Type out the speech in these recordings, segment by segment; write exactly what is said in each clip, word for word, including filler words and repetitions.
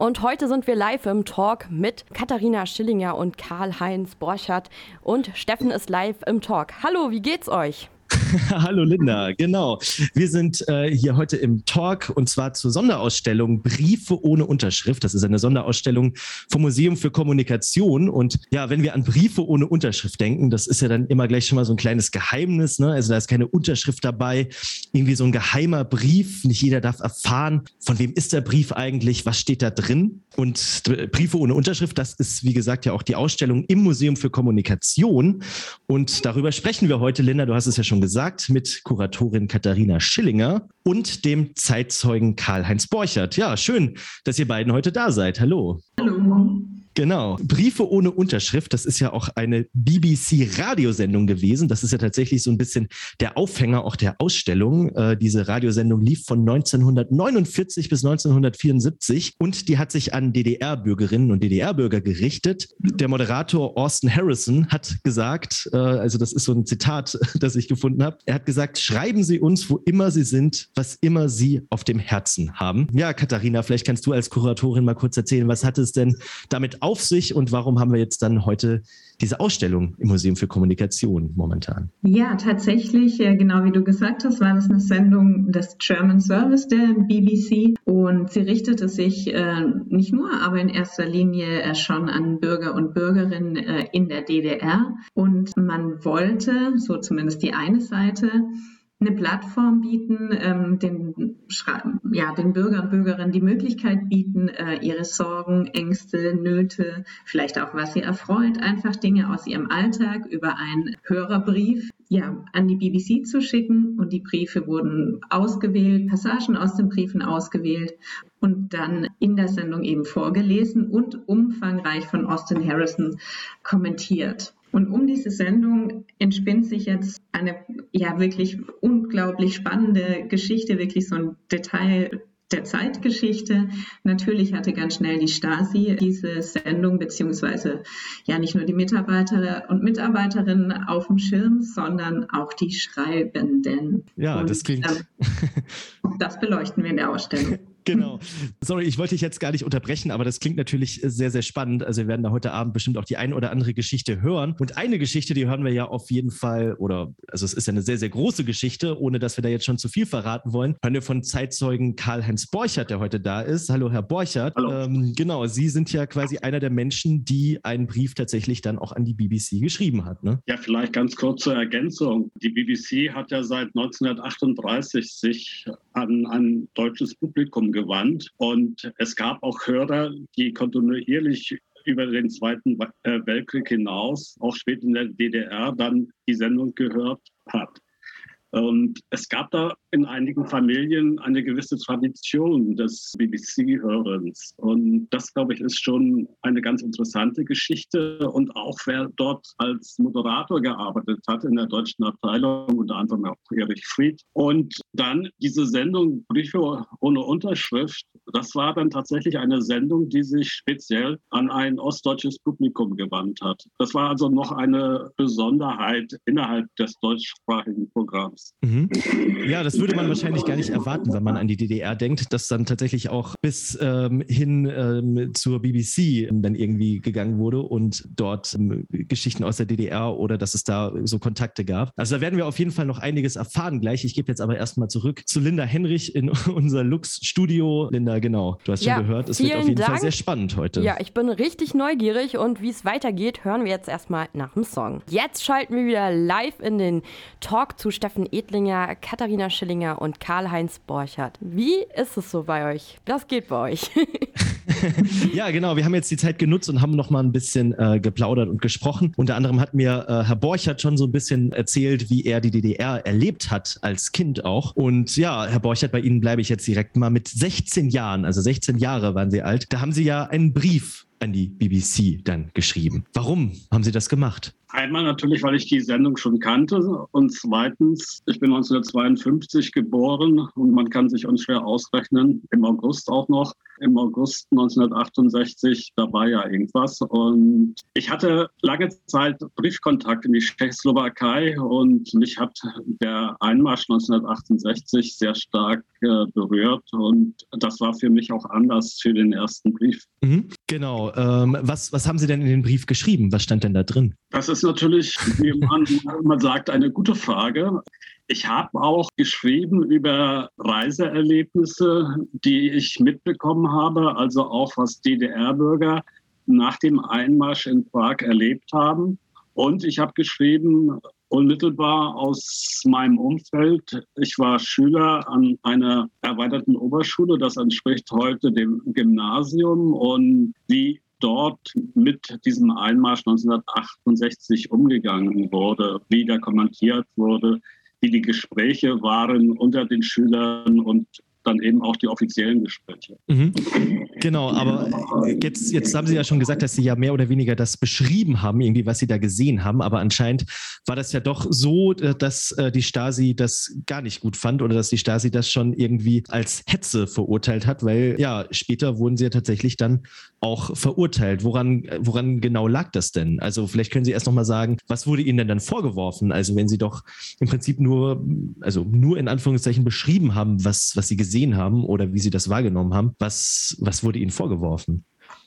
und heute sind wir live im Talk mit Katharina Schillinger und Karl-Heinz Borchardt und Steffen ist live im Talk. Hallo, wie geht's euch? Hallo Linda, genau. Wir sind äh, hier heute im Talk und zwar zur Sonderausstellung Briefe ohne Unterschrift. Das ist eine Sonderausstellung vom Museum für Kommunikation. Und ja, wenn wir an Briefe ohne Unterschrift denken, das ist ja dann immer gleich schon mal so ein kleines Geheimnis, ne? Also da ist keine Unterschrift dabei, irgendwie so ein geheimer Brief. Nicht jeder darf erfahren, von wem ist der Brief eigentlich, was steht da drin. Und Briefe ohne Unterschrift, das ist wie gesagt ja auch die Ausstellung im Museum für Kommunikation. Und darüber sprechen wir heute, Linda, du hast es ja schon gesagt, mit Kuratorin Katharina Schillinger und dem Zeitzeugen Karl-Heinz Borchardt. Ja, schön, dass ihr beiden heute da seid. Hallo. Hallo. Genau. Briefe ohne Unterschrift, das ist ja auch eine B B C-Radiosendung gewesen. Das ist ja tatsächlich so ein bisschen der Aufhänger auch der Ausstellung. Äh, diese Radiosendung lief von neunzehnhundertneunundvierzig bis neunzehnhundertvierundsiebzig und die hat sich an D D R-Bürgerinnen und D D R-Bürger gerichtet. Der Moderator Austin Harrison hat gesagt, äh, also das ist so ein Zitat, das ich gefunden habe, er hat gesagt, schreiben Sie uns, wo immer Sie sind, was immer Sie auf dem Herzen haben. Ja, Katharina, vielleicht kannst du als Kuratorin mal kurz erzählen, was hat es denn damit auf sich und warum haben wir jetzt dann heute diese Ausstellung im Museum für Kommunikation momentan? Ja, tatsächlich, genau wie du gesagt hast, war das eine Sendung des German Service der B B C und sie richtete sich äh, nicht nur, aber in erster Linie äh, schon an Bürger und Bürgerinnen äh, in der D D R und man wollte, so zumindest die eine Seite, eine Plattform bieten, ähm, den, ja, den Bürgern und Bürgerinnen die Möglichkeit bieten, äh, ihre Sorgen, Ängste, Nöte, vielleicht auch was sie erfreut, einfach Dinge aus ihrem Alltag über einen Hörerbrief ja, an die B B C zu schicken. Und die Briefe wurden ausgewählt, Passagen aus den Briefen ausgewählt und dann in der Sendung eben vorgelesen und umfangreich von Austin Harrison kommentiert. Und um diese Sendung entspinnt sich jetzt eine ja wirklich unglaublich spannende Geschichte, wirklich so ein Detail der Zeitgeschichte. Natürlich hatte ganz schnell die Stasi diese Sendung, beziehungsweise ja nicht nur die Mitarbeiter und Mitarbeiterinnen auf dem Schirm, sondern auch die Schreibenden. Ja, und, das klingt... Ähm, das beleuchten wir in der Ausstellung. Genau. Sorry, ich wollte dich jetzt gar nicht unterbrechen, aber das klingt natürlich sehr, sehr spannend. Also wir werden da heute Abend bestimmt auch die ein oder andere Geschichte hören. Und eine Geschichte, die hören wir ja auf jeden Fall, oder also es ist ja eine sehr, sehr große Geschichte, ohne dass wir da jetzt schon zu viel verraten wollen, hören wir von Zeitzeugen Karl-Heinz Borchardt, der heute da ist. Hallo, Herr Borchardt. Hallo. Ähm, genau, Sie sind ja quasi einer der Menschen, die einen Brief tatsächlich dann auch an die B B C geschrieben hat, ne? Ja, vielleicht ganz kurz zur Ergänzung. Die B B C hat ja seit neunzehnhundertachtunddreißig sich an ein deutsches Publikum gewandt und es gab auch Hörer, die kontinuierlich über den Zweiten Weltkrieg hinaus, auch später in der D D R, dann die Sendung gehört hat. Und es gab da in einigen Familien eine gewisse Tradition des B B C-Hörens. Und das, glaube ich, ist schon eine ganz interessante Geschichte. Und auch wer dort als Moderator gearbeitet hat in der deutschen Abteilung, unter anderem auch Erich Fried. Und dann diese Sendung Briefe ohne Unterschrift, das war dann tatsächlich eine Sendung, die sich speziell an ein ostdeutsches Publikum gewandt hat. Das war also noch eine Besonderheit innerhalb des deutschsprachigen Programms. Mhm. Ja, das würde man wahrscheinlich gar nicht erwarten, wenn man an die D D R denkt, dass dann tatsächlich auch bis ähm, hin ähm, zur B B C dann irgendwie gegangen wurde und dort ähm, Geschichten aus der D D R oder dass es da so Kontakte gab. Also da werden wir auf jeden Fall noch einiges erfahren gleich. Ich gebe jetzt aber erstmal zurück zu Linda Henrich in unser Lux-Studio. Linda, genau, du hast ja, schon gehört, es wird auf jeden Dank. Fall sehr spannend heute. Ja, ich bin richtig neugierig und wie es weitergeht, hören wir jetzt erstmal nach dem Song. Jetzt schalten wir wieder live in den Talk zu Steffen Edlinger, Katharina Schillinger und Karl-Heinz Borchardt. Wie ist es so bei euch? Was geht bei euch? Ja, genau. Wir haben jetzt die Zeit genutzt und haben noch mal ein bisschen äh, geplaudert und gesprochen. Unter anderem hat mir äh, Herr Borchardt schon so ein bisschen erzählt, wie er die D D R erlebt hat, als Kind auch. Und ja, Herr Borchardt, bei Ihnen bleibe ich jetzt direkt mal mit sechzehn Jahren, also sechzehn Jahre waren Sie alt. Da haben Sie ja einen Brief an die B B C dann geschrieben. Warum haben Sie das gemacht? Einmal natürlich, weil ich die Sendung schon kannte und zweitens, ich bin neunzehnhundertzweiundfünfzig geboren und man kann sich unschwer ausrechnen, im August auch noch, im August neunzehnhundertachtundsechzig, da war ja irgendwas und ich hatte lange Zeit Briefkontakt in die Tschechoslowakei und mich hat der Einmarsch neunzehnhundertachtundsechzig sehr stark äh, berührt und das war für mich auch Anlass für den ersten Brief. Mhm, genau. Ähm, was, was haben Sie denn in den Brief geschrieben? Was stand denn da drin? Das ist natürlich, wie man, man sagt, eine gute Frage. Ich habe auch geschrieben über Reiseerlebnisse, die ich mitbekommen habe, also auch was D D R-Bürger nach dem Einmarsch in Prag erlebt haben. Und ich habe geschrieben, unmittelbar aus meinem Umfeld. Ich war Schüler an einer erweiterten Oberschule, das entspricht heute dem Gymnasium und wie dort mit diesem Einmarsch neunzehnhundertachtundsechzig umgegangen wurde, wie der kommentiert wurde, wie die Gespräche waren unter den Schülern und dann eben auch die offiziellen Gespräche. Mhm. Genau, aber jetzt, jetzt haben Sie ja schon gesagt, dass Sie ja mehr oder weniger das beschrieben haben, irgendwie, was Sie da gesehen haben, aber anscheinend war das ja doch so, dass die Stasi das gar nicht gut fand oder dass die Stasi das schon irgendwie als Hetze verurteilt hat, weil ja, später wurden Sie ja tatsächlich dann auch verurteilt. Woran, woran genau lag das denn? Also vielleicht können Sie erst nochmal sagen, was wurde Ihnen denn dann vorgeworfen? Also wenn Sie doch im Prinzip nur, also nur in Anführungszeichen beschrieben haben, was, was Sie gesehen gesehen haben oder wie Sie das wahrgenommen haben. Was, was wurde Ihnen vorgeworfen?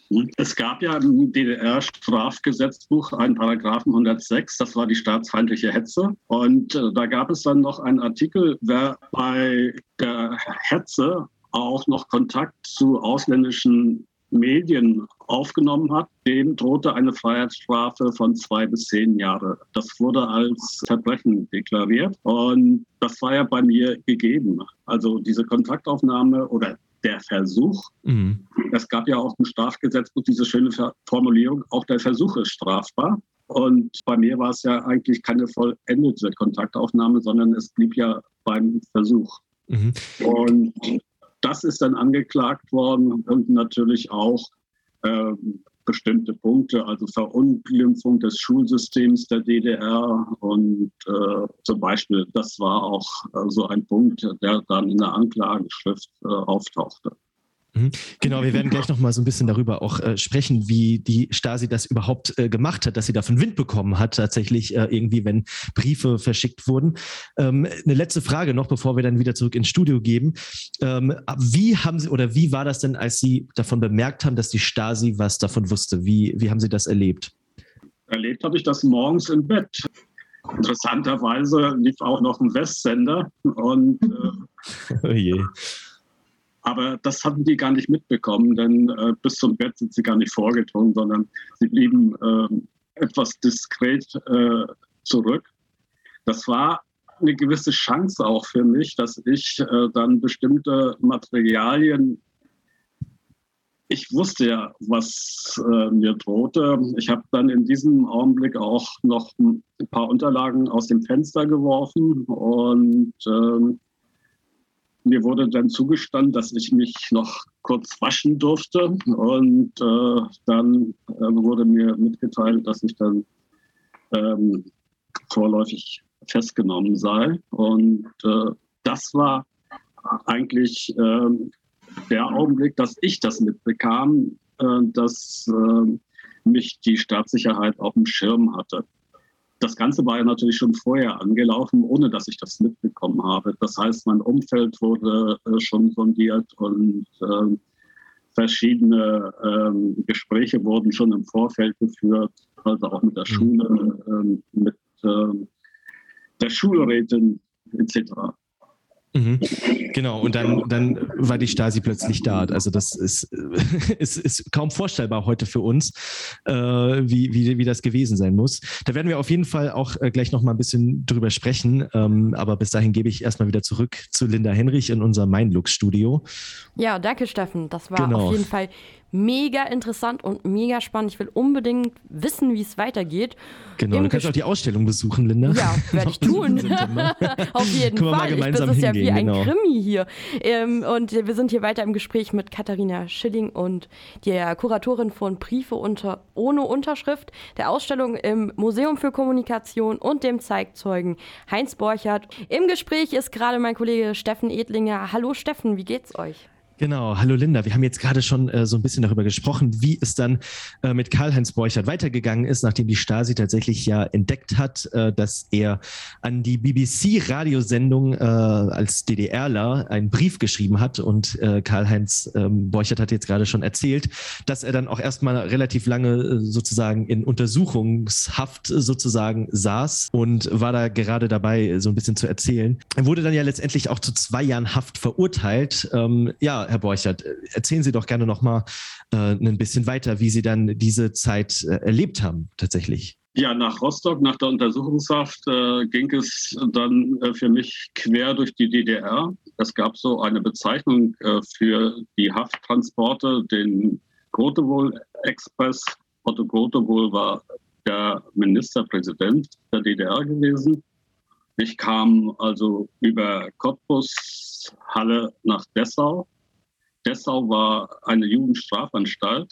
Es gab ja im D D R-Strafgesetzbuch einen Paragraphen hundertsechs, das war die staatsfeindliche Hetze. Und äh, da gab es dann noch einen Artikel, wer bei der Hetze auch noch Kontakt zu ausländischen Medien aufgenommen hat, dem drohte eine Freiheitsstrafe von zwei bis zehn Jahre. Das wurde als Verbrechen deklariert und das war ja bei mir gegeben. Also diese Kontaktaufnahme oder der Versuch, mhm. Es gab ja auch im Strafgesetzbuch diese schöne Formulierung, auch der Versuch ist strafbar. Und bei mir war es ja eigentlich keine vollendete Kontaktaufnahme, sondern es blieb ja beim Versuch. Mhm. Und das ist dann angeklagt worden und natürlich auch äh, bestimmte Punkte, also Verunglimpfung des Schulsystems der D D R und äh, zum Beispiel, das war auch äh, so ein Punkt, der dann in der Anklageschrift äh, auftauchte. Genau, wir werden gleich noch mal so ein bisschen darüber auch äh, sprechen, wie die Stasi das überhaupt äh, gemacht hat, dass sie davon Wind bekommen hat, tatsächlich äh, irgendwie, wenn Briefe verschickt wurden. Ähm, eine letzte Frage noch, bevor wir dann wieder zurück ins Studio gehen. Ähm, wie haben Sie oder wie war das denn, als Sie davon bemerkt haben, dass die Stasi was davon wusste? Wie, wie haben Sie das erlebt? Erlebt habe ich das morgens im Bett. Interessanterweise lief auch noch ein Westsender und äh, oh je. Aber das hatten die gar nicht mitbekommen, denn äh, bis zum Bett sind sie gar nicht vorgedrungen, sondern sie blieben äh, etwas diskret äh, zurück. Das war eine gewisse Chance auch für mich, dass ich äh, dann bestimmte Materialien, ich wusste ja, was äh, mir drohte. Ich habe dann in diesem Augenblick auch noch ein paar Unterlagen aus dem Fenster geworfen und äh, mir wurde dann zugestanden, dass ich mich noch kurz waschen durfte und äh, dann äh, wurde mir mitgeteilt, dass ich dann ähm, vorläufig festgenommen sei. Und äh, das war eigentlich äh, der Augenblick, dass ich das mitbekam, äh, dass äh, mich die Staatssicherheit auf dem Schirm hatte. Das Ganze war ja natürlich schon vorher angelaufen, ohne dass ich das mitbekommen habe. Das heißt, mein Umfeld wurde äh, schon sondiert und äh, verschiedene äh, Gespräche wurden schon im Vorfeld geführt, also auch mit der Schule, äh, mit äh, der Schulrätin et cetera. Mhm. Genau, und dann, dann war die Stasi plötzlich da. Also das ist, ist, ist kaum vorstellbar heute für uns, äh, wie, wie, wie das gewesen sein muss. Da werden wir auf jeden Fall auch äh, gleich noch mal ein bisschen drüber sprechen. Ähm, aber bis dahin gebe ich erstmal wieder zurück zu Linda Henrich in unser Meinlux-Studio. Ja, danke Steffen. Das war genau. auf jeden Fall mega interessant und mega spannend. Ich will unbedingt wissen, wie es weitergeht. Genau, Im du kannst Ges- auch die Ausstellung besuchen, Linda. Ja, werde ich tun. Auf jeden Fall. Ich besitze ja wie ein genau. Krimi hier. Ähm, und wir sind hier weiter im Gespräch mit Katharina Schilling und der Kuratorin von Briefe unter, ohne Unterschrift, der Ausstellung im Museum für Kommunikation und dem Zeitzeugen Heinz Borchert. Im Gespräch ist gerade mein Kollege Steffen Edlinger. Hallo Steffen, wie geht's euch? Genau, hallo Linda. Wir haben jetzt gerade schon äh, so ein bisschen darüber gesprochen, wie es dann äh, mit Karl-Heinz Borchert weitergegangen ist, nachdem die Stasi tatsächlich ja entdeckt hat, äh, dass er an die B B C-Radiosendung äh, als DDRler einen Brief geschrieben hat. Und äh, Karl-Heinz ähm, Borchert hat jetzt gerade schon erzählt, dass er dann auch erstmal relativ lange äh, sozusagen in Untersuchungshaft sozusagen saß und war da gerade dabei, so ein bisschen zu erzählen. Er wurde dann ja letztendlich auch zu zwei Jahren Haft verurteilt. Ähm, ja, Herr Borchert, erzählen Sie doch gerne noch mal äh, ein bisschen weiter, wie Sie dann diese Zeit äh, erlebt haben, tatsächlich. Ja, nach Rostock, nach der Untersuchungshaft, äh, ging es dann äh, für mich quer durch die D D R. Es gab so eine Bezeichnung äh, für die Hafttransporte, den Grotewohl-Express. Otto Grotewohl war der Ministerpräsident der D D R gewesen. Ich kam also über Cottbus, Halle nach Dessau. Dessau war eine Jugendstrafanstalt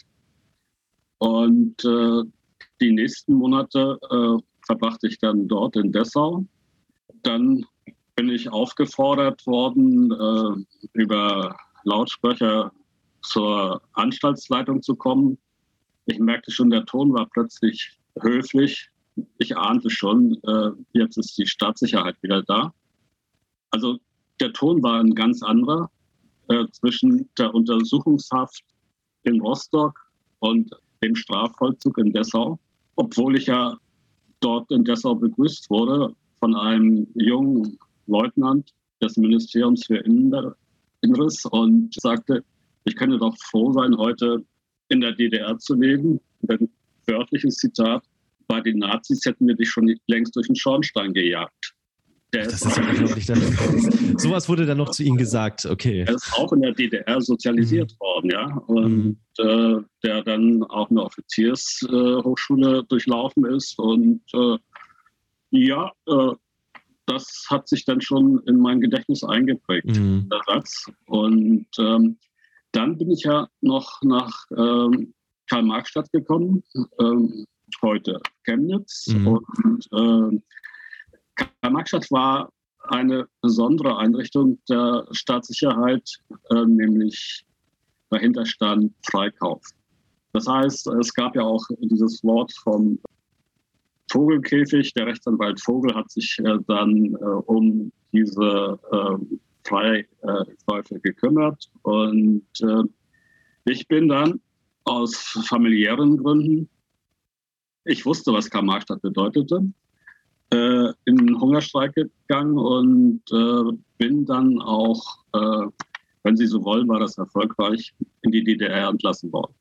und äh, die nächsten Monate äh, verbrachte ich dann dort in Dessau. Dann bin ich aufgefordert worden, äh, über Lautsprecher zur Anstaltsleitung zu kommen. Ich merkte schon, der Ton war plötzlich höflich. Ich ahnte schon, äh, jetzt ist die Staatssicherheit wieder da. Also der Ton war ein ganz anderer. Zwischen der Untersuchungshaft in Rostock und dem Strafvollzug in Dessau. Obwohl ich ja dort in Dessau begrüßt wurde von einem jungen Leutnant des Ministeriums für Inneres und sagte, ich könne doch froh sein, heute in der D D R zu leben. Ein wörtliches Zitat, bei den Nazis hätten wir dich schon längst durch den Schornstein gejagt. Der das ist ja unglaublich. Sowas wurde dann noch zu Ihnen gesagt, okay. Er ist auch in der D D R sozialisiert mhm. worden, ja. Und mhm. äh, der dann auch eine Offiziershochschule äh, durchlaufen ist. Und äh, ja, äh, das hat sich dann schon in mein Gedächtnis eingeprägt, mhm. der Satz. Und ähm, dann bin ich ja noch nach ähm, Karl-Marx-Stadt gekommen, ähm, heute Chemnitz. Mhm. Und äh, Karl-Marx-Stadt war eine besondere Einrichtung der Staatssicherheit, äh, nämlich dahinter stand Freikauf. Das heißt, es gab ja auch dieses Wort vom Vogelkäfig. Der Rechtsanwalt Vogel hat sich äh, dann äh, um diese äh, Freikäufe gekümmert. Und äh, ich bin dann aus familiären Gründen, ich wusste, was Karl-Marx-Stadt bedeutete, in den Hungerstreik gegangen und äh, bin dann auch, äh, wenn Sie so wollen, war das erfolgreich, in die D D R entlassen worden.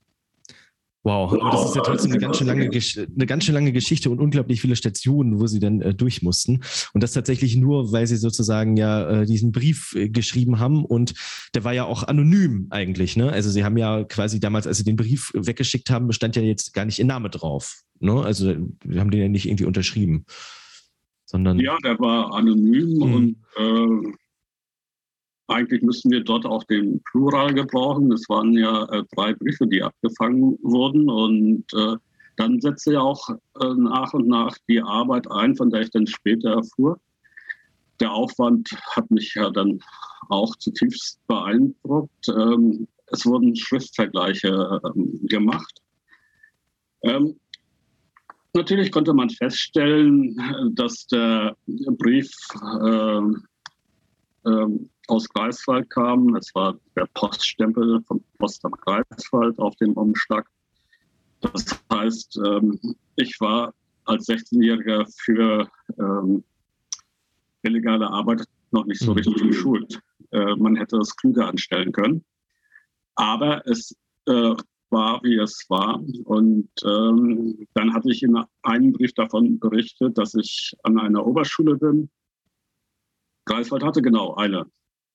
Wow, aber das ist ja trotzdem eine ganz schön lange, eine ganz schön lange Geschichte und unglaublich viele Stationen, wo Sie dann äh, durch mussten. Und das tatsächlich nur, weil Sie sozusagen ja äh, diesen Brief äh, geschrieben haben und der war ja auch anonym eigentlich, ne? Also Sie haben ja quasi damals, als Sie den Brief weggeschickt haben, stand ja jetzt gar nicht Ihr Name drauf, ne? Also wir haben den ja nicht irgendwie unterschrieben, sondern... Ja, der war anonym mhm. und äh, eigentlich müssten wir dort auch den Plural gebrauchen. Es waren ja äh, drei Briefe, die abgefangen wurden. Und äh, dann setzte ja auch äh, nach und nach die Arbeit ein, von der ich dann später erfuhr. Der Aufwand hat mich ja dann auch zutiefst beeindruckt. Ähm, es wurden Schriftvergleiche ähm, gemacht. Ähm, natürlich konnte man feststellen, dass der Brief äh, äh, aus Greifswald kam. Es war der Poststempel vom Postamt Greifswald auf dem Umschlag. Das heißt, ähm, ich war als sechzehnjähriger für ähm, illegale Arbeit noch nicht so richtig geschult. Äh, man hätte es klüger anstellen können. Aber es äh, war, wie es war. Und ähm, dann hatte ich in einem Brief davon berichtet, dass ich an einer Oberschule bin. Greifswald hatte genau eine.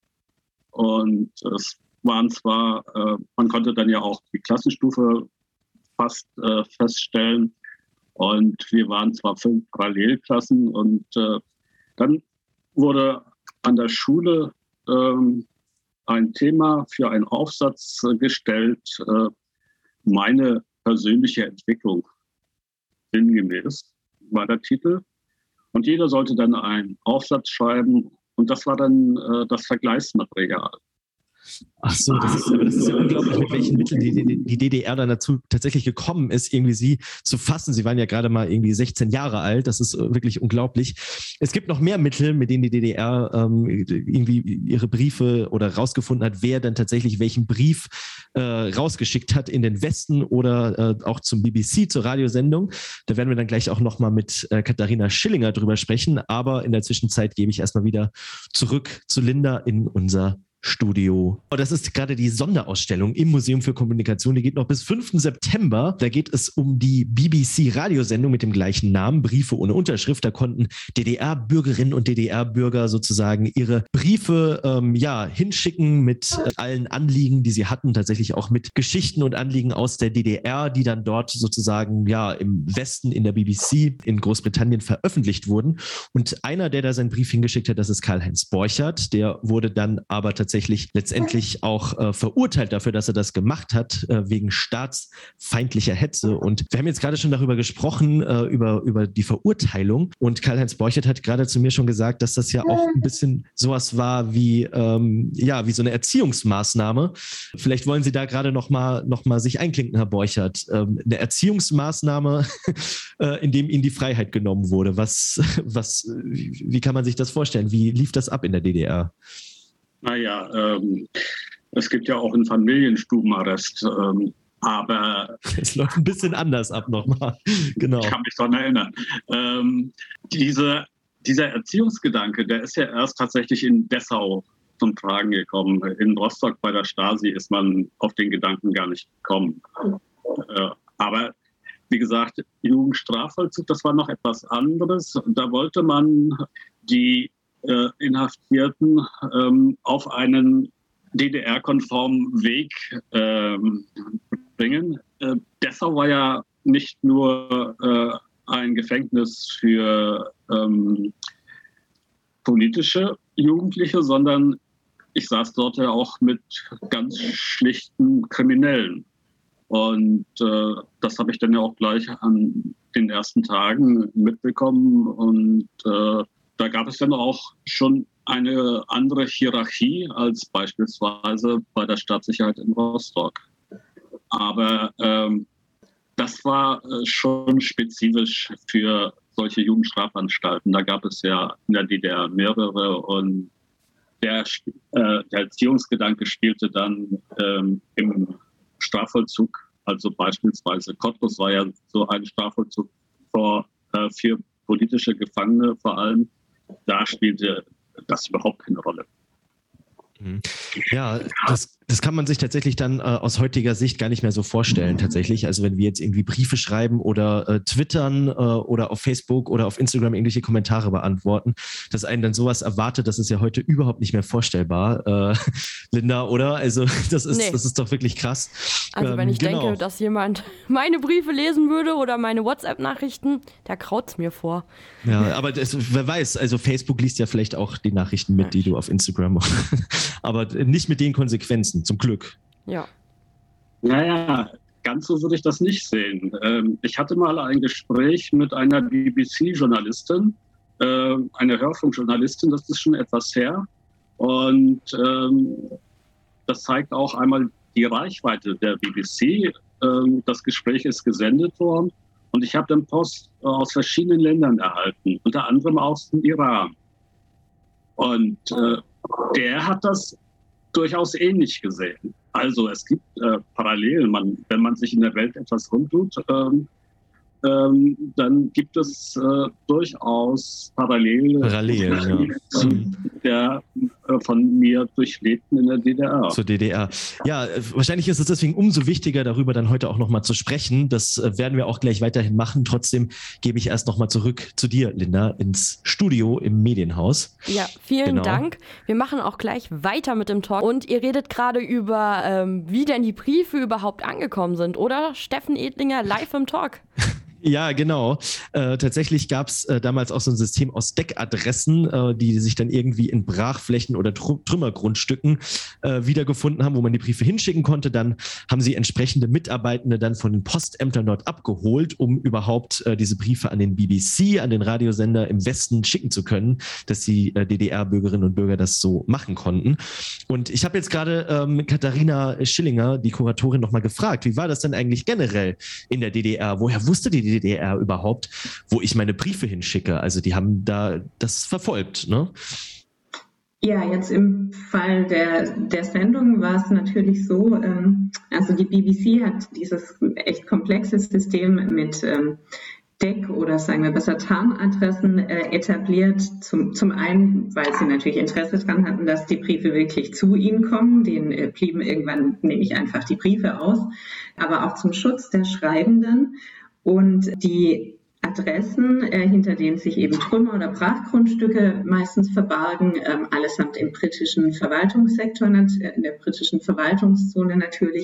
Und es waren zwar, äh, man konnte dann ja auch die Klassenstufe fast äh, feststellen. Und wir waren zwar fünf Parallelklassen und äh, dann wurde an der Schule ähm, ein Thema für einen Aufsatz äh, gestellt, äh, meine persönliche Entwicklung, sinngemäß war der Titel. Und jeder sollte dann einen Aufsatz schreiben und das war dann äh, das Vergleichsmaterial. Ach so, das ist, aber das ist ja unglaublich, mit welchen Mitteln die, die, die D D R dann dazu tatsächlich gekommen ist, irgendwie sie zu fassen. Sie waren ja gerade mal irgendwie sechzehn Jahre alt. Das ist wirklich unglaublich. Es gibt noch mehr Mittel, mit denen die D D R ähm, irgendwie ihre Briefe oder rausgefunden hat, wer dann tatsächlich welchen Brief äh, rausgeschickt hat in den Westen oder äh, auch zum B B C, zur Radiosendung. Da werden wir dann gleich auch nochmal mit äh, Katharina Schillinger drüber sprechen. Aber in der Zwischenzeit gebe ich erstmal wieder zurück zu Linda in unser Studio. Das ist gerade die Sonderausstellung im Museum für Kommunikation. Die geht noch bis fünften September. Da geht es um die B B C-Radiosendung mit dem gleichen Namen, Briefe ohne Unterschrift. Da konnten D D R-Bürgerinnen und D D R-Bürger sozusagen ihre Briefe ähm, ja, hinschicken mit äh, allen Anliegen, die sie hatten, tatsächlich auch mit Geschichten und Anliegen aus der D D R, die dann dort sozusagen ja im Westen in der B B C in Großbritannien veröffentlicht wurden. Und einer, der da seinen Brief hingeschickt hat, das ist Karl-Heinz Borchert. Der wurde dann aber tatsächlich tatsächlich letztendlich auch äh, verurteilt dafür, dass er das gemacht hat, äh, wegen staatsfeindlicher Hetze. Und wir haben jetzt gerade schon darüber gesprochen, äh, über, über die Verurteilung. Und Karl-Heinz Borchert hat gerade zu mir schon gesagt, dass das ja auch ein bisschen sowas war wie, ähm, ja, wie so eine Erziehungsmaßnahme. Vielleicht wollen Sie da gerade noch mal, noch mal sich einklinken, Herr Borchert. Ähm, eine Erziehungsmaßnahme, äh, in dem Ihnen die Freiheit genommen wurde. Was, was, wie kann man sich das vorstellen? Wie lief das ab in der D D R? Naja, ähm, es gibt ja auch einen Familienstubenarrest, ähm, aber... Es läuft ein bisschen anders ab nochmal, genau. Ich kann mich daran erinnern. Ähm, diese, dieser Erziehungsgedanke, der ist ja erst tatsächlich in Dessau zum Tragen gekommen. In Rostock bei der Stasi ist man auf den Gedanken gar nicht gekommen. Äh, aber wie gesagt, Jugendstrafvollzug, das war noch etwas anderes. Da wollte man die Äh, Inhaftierten ähm, auf einen D D R-konformen Weg ähm, bringen. Äh, Dessau war ja nicht nur äh, ein Gefängnis für ähm, politische Jugendliche, sondern ich saß dort ja auch mit ganz schlichten Kriminellen. Und äh, das habe ich dann ja auch gleich an den ersten Tagen mitbekommen und äh, da gab es dann auch schon eine andere Hierarchie als beispielsweise bei der Staatssicherheit in Rostock. Aber ähm, das war äh, schon spezifisch für solche Jugendstrafanstalten. Da gab es ja in der D D R mehrere und der, äh, der Erziehungsgedanke spielte dann ähm, im Strafvollzug. Also beispielsweise Cottbus war ja so ein Strafvollzug vor, äh, für politische Gefangene vor allem. Da spielte das überhaupt keine Rolle. Ja, das, das kann man sich tatsächlich dann äh, aus heutiger Sicht gar nicht mehr so vorstellen, tatsächlich. Also wenn wir jetzt irgendwie Briefe schreiben oder äh, twittern äh, oder auf Facebook oder auf Instagram irgendwelche Kommentare beantworten, dass einen dann sowas erwartet, das ist ja heute überhaupt nicht mehr vorstellbar, äh, Linda, oder? Also das ist, nee. das ist doch wirklich krass. Also wenn ich ähm, genau. denke, dass jemand meine Briefe lesen würde oder meine WhatsApp-Nachrichten, da kraut's mir vor. Ja, aber das, wer weiß, also Facebook liest ja vielleicht auch die Nachrichten mit, die du auf Instagram aber nicht mit den Konsequenzen, zum Glück. Ja. Naja, ganz so würde ich das nicht sehen. Ähm, ich hatte mal ein Gespräch mit einer B B C-Journalistin, äh, einer Hörfunkjournalistin, das ist schon etwas her. Und ähm, das zeigt auch einmal die Reichweite der B B C. Ähm, das Gespräch ist gesendet worden und ich habe dann Post aus verschiedenen Ländern erhalten, unter anderem aus dem Iran. Und äh, der hat das durchaus ähnlich gesehen. Also es gibt äh, Parallelen. Man, wenn man sich in der Welt etwas rumtut, ähm, ähm, dann gibt es äh, durchaus Parallele Parallelen, ja. der äh, von mir durchlebten in der D D R. Zur D D R. Ja, wahrscheinlich ist es deswegen umso wichtiger, darüber dann heute auch nochmal zu sprechen. Das äh, werden wir auch gleich weiterhin machen. Trotzdem gebe ich erst nochmal zurück zu dir, Linda, ins Studio im Medienhaus. Ja, vielen genau. Dank. Wir machen auch gleich weiter mit dem Talk. Und ihr redet gerade über, ähm, wie denn die Briefe überhaupt angekommen sind, oder? Steffen Edlinger live im Talk. Ja, genau. Äh, tatsächlich gab es äh, damals auch so ein System aus Deckadressen, äh, die sich dann irgendwie in Brachflächen oder Tr- Trümmergrundstücken äh, wiedergefunden haben, wo man die Briefe hinschicken konnte. Dann haben sie entsprechende Mitarbeitende dann von den Postämtern dort abgeholt, um überhaupt äh, diese Briefe an den B B C, an den Radiosender im Westen schicken zu können, dass die äh, D D R-Bürgerinnen und Bürger das so machen konnten. Und ich habe jetzt gerade ähm, Katharina Schillinger, die Kuratorin, nochmal gefragt, wie war das denn eigentlich generell in der D D R? Woher wusste die D D R überhaupt, wo ich meine Briefe hinschicke? Also die haben da das verfolgt, ne? Ja, jetzt im Fall der, der Sendung war es natürlich so, ähm, also die B B C hat dieses echt komplexe System mit ähm, Deck- oder sagen wir besser Tarnadressen äh, etabliert. Zum, zum einen, weil sie natürlich Interesse daran hatten, dass die Briefe wirklich zu ihnen kommen. Denen äh, blieben irgendwann nämlich einfach die Briefe aus. Aber auch zum Schutz der Schreibenden. Und die Adressen, äh, hinter denen sich eben Trümmer oder Brachgrundstücke meistens verbargen, ähm, allesamt im britischen Verwaltungssektor, in der britischen Verwaltungszone natürlich.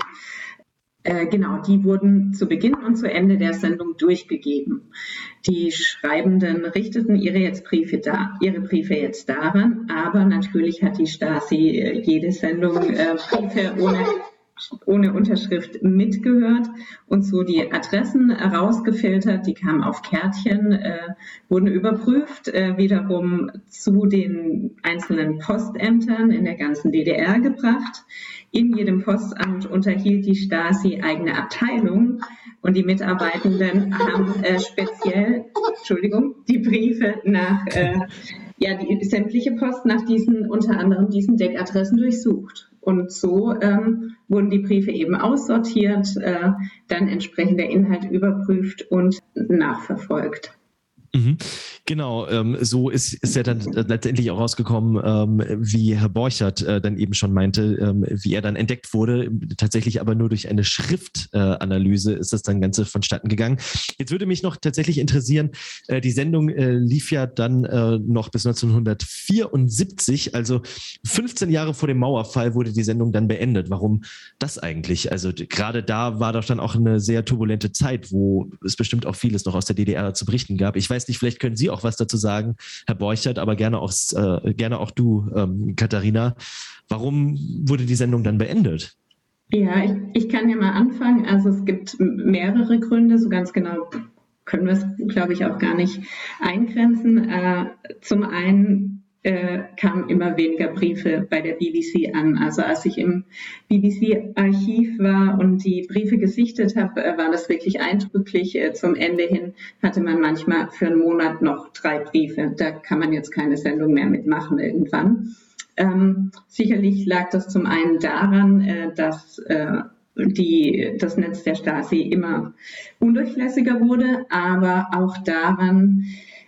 Äh, genau, die wurden zu Beginn und zu Ende der Sendung durchgegeben. Die Schreibenden richteten ihre, jetzt Briefe, da, ihre Briefe jetzt daran, aber natürlich hat die Stasi äh, jede Sendung äh, Briefe ohne ohne Unterschrift mitgehört und so die Adressen rausgefiltert, die kamen auf Kärtchen, äh, wurden überprüft, äh, wiederum zu den einzelnen Postämtern in der ganzen D D R gebracht. In jedem Postamt unterhielt die Stasi eigene Abteilung und die Mitarbeitenden haben äh, speziell, Entschuldigung, die Briefe nach, äh, ja, die sämtliche Post nach diesen, unter anderem diesen Deckadressen durchsucht. Und so ähm, wurden die Briefe eben aussortiert, äh, dann entsprechend der Inhalt überprüft und nachverfolgt. Mhm. Genau, ähm, so ist, ist ja dann letztendlich auch rausgekommen, ähm, wie Herr Borchert äh, dann eben schon meinte, ähm, wie er dann entdeckt wurde. Tatsächlich aber nur durch eine Schriftanalyse äh, ist das dann Ganze vonstatten gegangen. Jetzt würde mich noch tatsächlich interessieren, äh, die Sendung äh, lief ja dann äh, noch bis neunzehnhundertvierundsiebzig, also fünfzehn Jahre vor dem Mauerfall wurde die Sendung dann beendet. Warum das eigentlich? Also gerade da war doch dann auch eine sehr turbulente Zeit, wo es bestimmt auch vieles noch aus der D D R zu berichten gab. Ich weiß nicht, vielleicht können Sie auch was dazu sagen, Herr Borchert, aber gerne auch, äh, gerne auch du, ähm, Katharina. Warum wurde die Sendung dann beendet? Ja, ich, ich kann ja mal anfangen. Also es gibt mehrere Gründe, so ganz genau können wir es, glaube ich, auch gar nicht eingrenzen. Äh, zum einen äh, kamen immer weniger Briefe bei der B B C an. Also als ich im B B C-Archiv war und die Briefe gesichtet habe, äh, war das wirklich eindrücklich. Äh, zum Ende hin hatte man manchmal für einen Monat noch drei Briefe. Da kann man jetzt keine Sendung mehr mitmachen irgendwann. Ähm, sicherlich lag das zum einen daran, äh, dass äh, die, das Netz der Stasi immer undurchlässiger wurde, aber auch daran,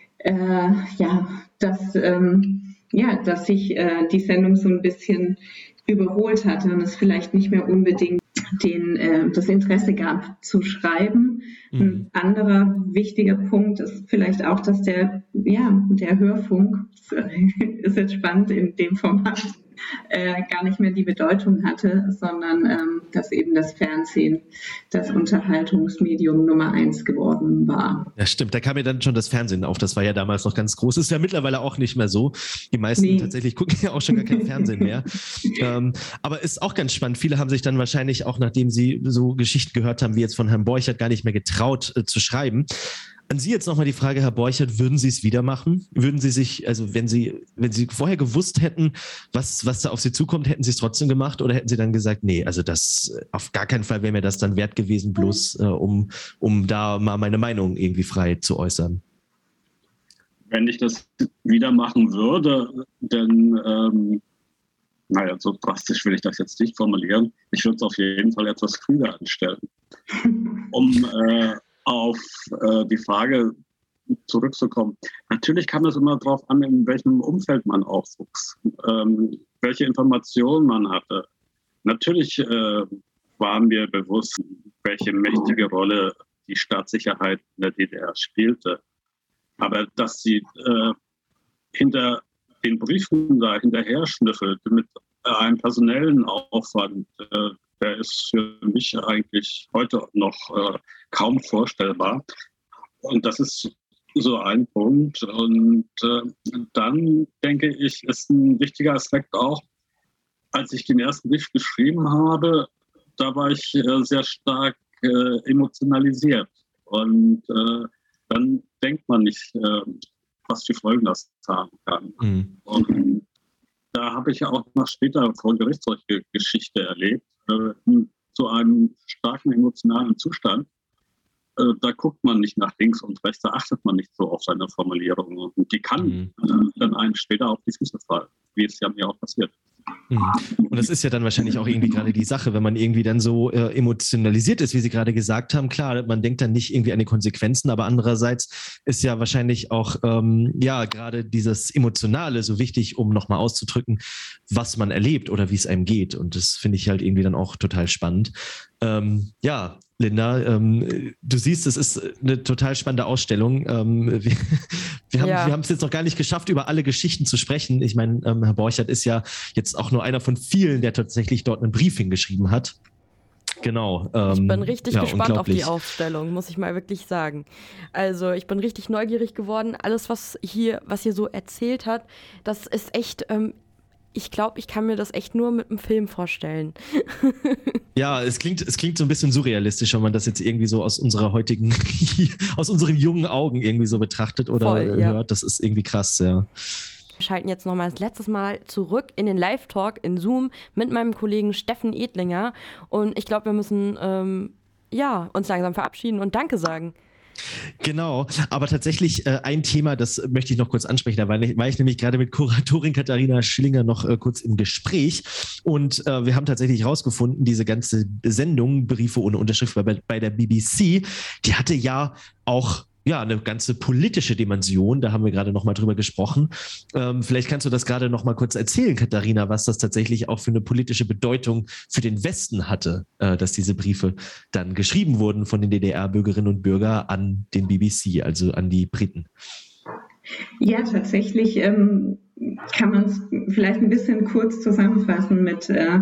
äh, ja, dass, ähm, ja, dass sich äh, die Sendung so ein bisschen überholt hatte und es vielleicht nicht mehr unbedingt den, äh, das Interesse gab zu schreiben. Mhm. Ein anderer wichtiger Punkt ist vielleicht auch, dass der, ja, der Hörfunk, ist jetzt spannend in dem Format, äh, gar nicht mehr die Bedeutung hatte, sondern ähm, dass eben das Fernsehen das Unterhaltungsmedium Nummer eins geworden war. Ja, stimmt. Da kam ja dann schon das Fernsehen auf. Das war ja damals noch ganz groß. Ist ja mittlerweile auch nicht mehr so. Die meisten nee. tatsächlich gucken ja auch schon gar kein Fernsehen mehr. ähm, aber ist auch ganz spannend. Viele haben sich dann wahrscheinlich auch, nachdem sie so Geschichten gehört haben, wie jetzt von Herrn Borchert, gar nicht mehr getraut äh, zu schreiben. An Sie jetzt nochmal die Frage, Herr Borchert, würden Sie es wieder machen? Würden Sie sich, also wenn Sie, wenn Sie vorher gewusst hätten, was, was da auf Sie zukommt, hätten Sie es trotzdem gemacht oder hätten Sie dann gesagt, nee, also das, auf gar keinen Fall wäre mir das dann wert gewesen, bloß äh, um, um da mal meine Meinung irgendwie frei zu äußern? Wenn ich das wieder machen würde, dann, ähm, naja, so drastisch will ich das jetzt nicht formulieren. Ich würde es auf jeden Fall etwas früher anstellen, um äh, auf äh, die Frage zurückzukommen. Natürlich kam es immer darauf an, in welchem Umfeld man aufwuchs, ähm, welche Informationen man hatte. Natürlich äh, war mir bewusst, welche mächtige Rolle die Staatssicherheit in der D D R spielte. Aber dass sie äh, hinter den Briefen da hinterher schnüffelt mit äh, einem personellen Aufwand, äh, der ist für mich eigentlich heute noch äh, kaum vorstellbar. Und das ist so ein Punkt. Und äh, dann denke ich, ist ein wichtiger Aspekt auch, als ich den ersten Brief geschrieben habe, da war ich äh, sehr stark äh, emotionalisiert. Und äh, dann denkt man nicht, äh, was die Folgen das haben kann. Mhm. Und da habe ich ja auch noch später vor Gericht solche Geschichte erlebt, äh, zu einem starken emotionalen Zustand. Äh, da guckt man nicht nach links und rechts, da achtet man nicht so auf seine Formulierungen. Und die kann mhm. äh, dann einem später auf die Füße fallen, wie es ja mir auch passiert. Und das ist ja dann wahrscheinlich auch irgendwie gerade die Sache, wenn man irgendwie dann so äh, emotionalisiert ist, wie Sie gerade gesagt haben. Klar, man denkt dann nicht irgendwie an die Konsequenzen, aber andererseits ist ja wahrscheinlich auch ähm, ja gerade dieses Emotionale so wichtig, um nochmal auszudrücken, was man erlebt oder wie es einem geht. Und das finde ich halt irgendwie dann auch total spannend. Ähm, ja, Linda, ähm, du siehst, es ist eine total spannende Ausstellung. Ähm, wir wir haben ja. wir haben es jetzt noch gar nicht geschafft, über alle Geschichten zu sprechen. Ich meine, ähm, Herr Borchert ist ja jetzt auch nur einer von vielen, der tatsächlich dort einen Brief hingeschrieben hat. Genau. Ähm, ich bin richtig ja, gespannt auf die Ausstellung, muss ich mal wirklich sagen. Also ich bin richtig neugierig geworden. Alles, was hier, was hier so erzählt hat, das ist echt... Ähm, Ich glaube, ich kann mir das echt nur mit einem Film vorstellen. Ja, es klingt, es klingt so ein bisschen surrealistisch, wenn man das jetzt irgendwie so aus unserer heutigen, aus unseren jungen Augen irgendwie so betrachtet oder Voll, ja. hört. Das ist irgendwie krass, ja. Wir schalten jetzt nochmal das letzte Mal zurück in den Live-Talk in Zoom mit meinem Kollegen Steffen Edlinger. Und ich glaube, wir müssen ähm, ja, uns langsam verabschieden und Danke sagen. Genau, aber tatsächlich äh, ein Thema, das möchte ich noch kurz ansprechen, da war ich, war ich nämlich gerade mit Kuratorin Katharina Schillinger noch äh, kurz im Gespräch und äh, wir haben tatsächlich herausgefunden, diese ganze Sendung Briefe ohne Unterschrift bei, bei der B B C, die hatte ja auch ja, eine ganze politische Dimension, da haben wir gerade noch mal drüber gesprochen. Ähm, vielleicht kannst du das gerade noch mal kurz erzählen, Katharina, was das tatsächlich auch für eine politische Bedeutung für den Westen hatte, äh, dass diese Briefe dann geschrieben wurden von den D D R-Bürgerinnen und Bürgern an den B B C, also an die Briten. Ja, tatsächlich ähm, kann man es vielleicht ein bisschen kurz zusammenfassen mit äh,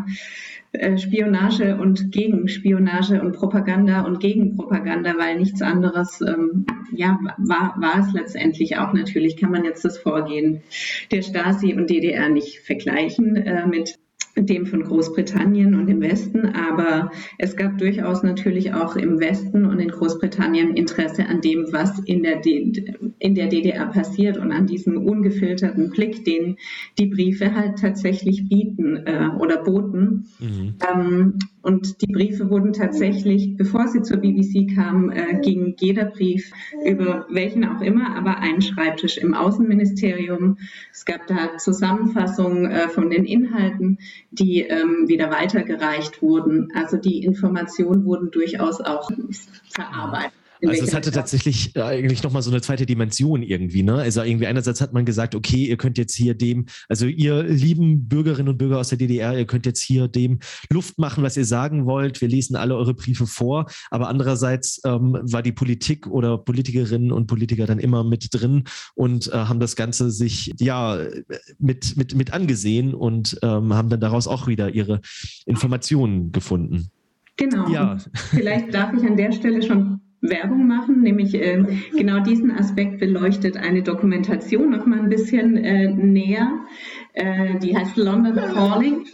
Spionage und Gegenspionage und Propaganda und Gegenpropaganda, weil nichts anderes ähm, ja, war, war es letztendlich auch. Natürlich kann man jetzt das Vorgehen der Stasi und D D R nicht vergleichen äh, mit dem von Großbritannien und dem Westen, aber es gab durchaus natürlich auch im Westen und in Großbritannien Interesse an dem, was in der, D- in der D D R passiert und an diesem ungefilterten Blick, den die Briefe halt tatsächlich bieten äh, oder boten. Mhm. Ähm, und die Briefe wurden tatsächlich, bevor sie zur B B C kamen, äh, ging jeder Brief über welchen auch immer, aber einen Schreibtisch im Außenministerium. Es gab da Zusammenfassungen äh, von den Inhalten, die ähm, wieder weitergereicht wurden. Also die Informationen wurden durchaus auch verarbeitet. Also es hatte tatsächlich eigentlich nochmal so eine zweite Dimension irgendwie, ne? Also irgendwie einerseits hat man gesagt, okay, ihr könnt jetzt hier dem, also ihr lieben Bürgerinnen und Bürger aus der D D R, ihr könnt jetzt hier dem Luft machen, was ihr sagen wollt. Wir lesen alle eure Briefe vor. Aber andererseits ähm, war die Politik oder Politikerinnen und Politiker dann immer mit drin und äh, haben das Ganze sich ja mit, mit, mit angesehen und ähm, haben dann daraus auch wieder ihre Informationen gefunden. Genau. Ja. Vielleicht darf ich an der Stelle schon Werbung machen, nämlich äh, genau diesen Aspekt beleuchtet eine Dokumentation noch mal ein bisschen äh, näher. Äh, die heißt London Calling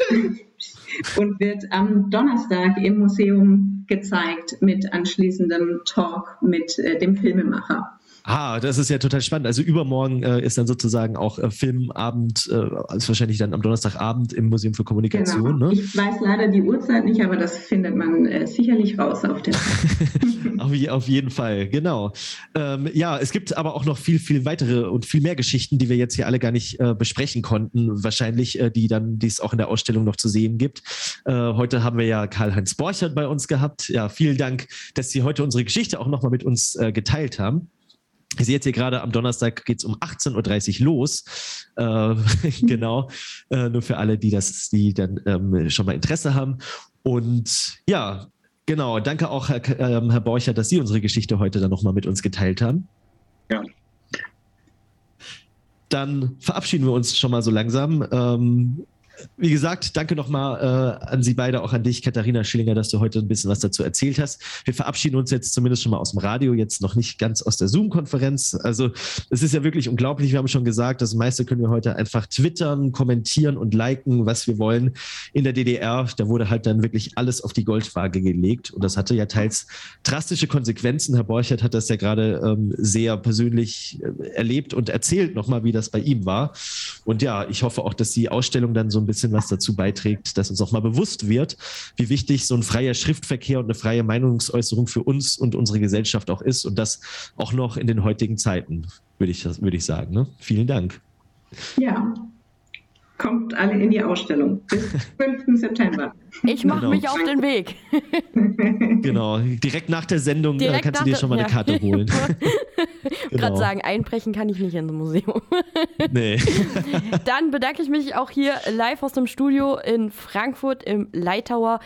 und wird am Donnerstag im Museum gezeigt mit anschließendem Talk mit äh, dem Filmemacher. Ah, das ist ja total spannend. Also übermorgen äh, ist dann sozusagen auch äh, Filmabend, äh, ist wahrscheinlich dann am Donnerstagabend im Museum für Kommunikation. Genau. Ne? Ich weiß leider die Uhrzeit nicht, aber das findet man äh, sicherlich raus auf der auf, auf jeden Fall, genau. Ähm, ja, es gibt aber auch noch viel, viel weitere und viel mehr Geschichten, die wir jetzt hier alle gar nicht äh, besprechen konnten, wahrscheinlich, äh, die dann, die es auch in der Ausstellung noch zu sehen gibt. Äh, heute haben wir ja Karl-Heinz Borchert bei uns gehabt. Ja, vielen Dank, dass Sie heute unsere Geschichte auch nochmal mit uns äh, geteilt haben. Ich sehe jetzt hier gerade, am Donnerstag geht es um achtzehn Uhr dreißig los. Äh, genau, äh, nur für alle, die das, die dann ähm, schon mal Interesse haben. Und ja, genau, danke auch, Herr, äh, Herr Borchert, dass Sie unsere Geschichte heute dann nochmal mit uns geteilt haben. Ja. Dann verabschieden wir uns schon mal so langsam. Ähm, wie gesagt, danke nochmal äh, an Sie beide, auch an dich, Katharina Schillinger, dass du heute ein bisschen was dazu erzählt hast. Wir verabschieden uns jetzt zumindest schon mal aus dem Radio, jetzt noch nicht ganz aus der Zoom-Konferenz. Also es ist ja wirklich unglaublich. Wir haben schon gesagt, das meiste können wir heute einfach twittern, kommentieren und liken, was wir wollen. In der D D R, da wurde halt dann wirklich alles auf die Goldwaage gelegt und das hatte ja teils drastische Konsequenzen. Herr Borchert hat das ja gerade ähm, sehr persönlich äh, erlebt und erzählt nochmal, wie das bei ihm war. Und ja, ich hoffe auch, dass die Ausstellung dann so ein bisschen was dazu beiträgt, dass uns auch mal bewusst wird, wie wichtig so ein freier Schriftverkehr und eine freie Meinungsäußerung für uns und unsere Gesellschaft auch ist und das auch noch in den heutigen Zeiten, würde ich, würde ich sagen. Ne? Vielen Dank. Ja, kommt alle in die Ausstellung bis fünften September. Ich mache Genau. mich auf den Weg. Genau, direkt nach der Sendung Direkt kannst du dir der, schon mal ja. eine Karte holen. Ich wollte gerade sagen, einbrechen kann ich nicht ins Museum. Nee. Dann bedanke ich mich auch hier live aus dem Studio in Frankfurt im Leitauer